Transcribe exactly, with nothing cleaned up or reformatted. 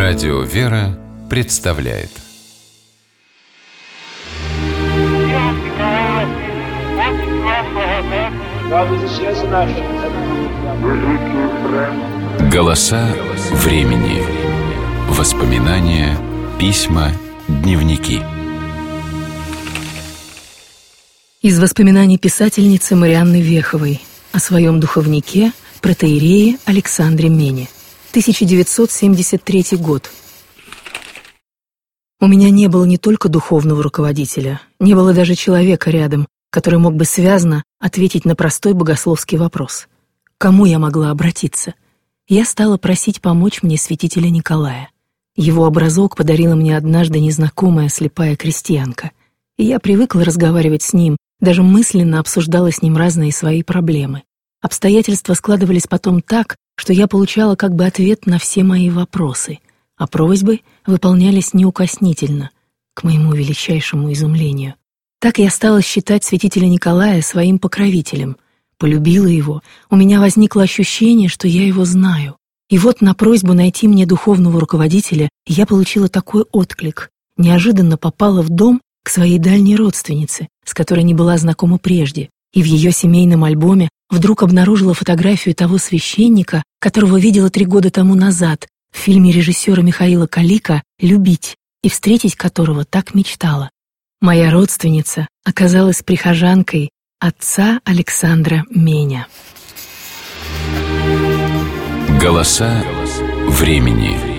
Радио «Вера» представляет. Голоса времени. Воспоминания, письма, дневники. Из воспоминаний писательницы Марианны Веховой о своем духовнике, протоиерее Александре Мене. тысяча девятьсот семьдесят третий год. У меня не было не только духовного руководителя, не было даже человека рядом, который мог бы связно ответить на простой богословский вопрос. К кому я могла обратиться? Я стала просить помочь мне святителя Николая. Его образок подарила мне однажды незнакомая слепая крестьянка, и я привыкла разговаривать с ним, даже мысленно обсуждала с ним разные свои проблемы. Обстоятельства складывались потом так, что я получала как бы ответ на все мои вопросы, а просьбы выполнялись неукоснительно, к моему величайшему изумлению. Так я стала считать святителя Николая своим покровителем, полюбила его, у меня возникло ощущение, что я его знаю. И вот на просьбу найти мне духовного руководителя я получила такой отклик, неожиданно попала в дом к своей дальней родственнице, с которой не была знакома прежде, и в ее семейном альбоме вдруг обнаружила фотографию того священника, которого видела три года тому назад в фильме режиссера Михаила Калика «Любить», и встретить которого так мечтала. Моя родственница оказалась прихожанкой отца Александра Меня. Голоса времени.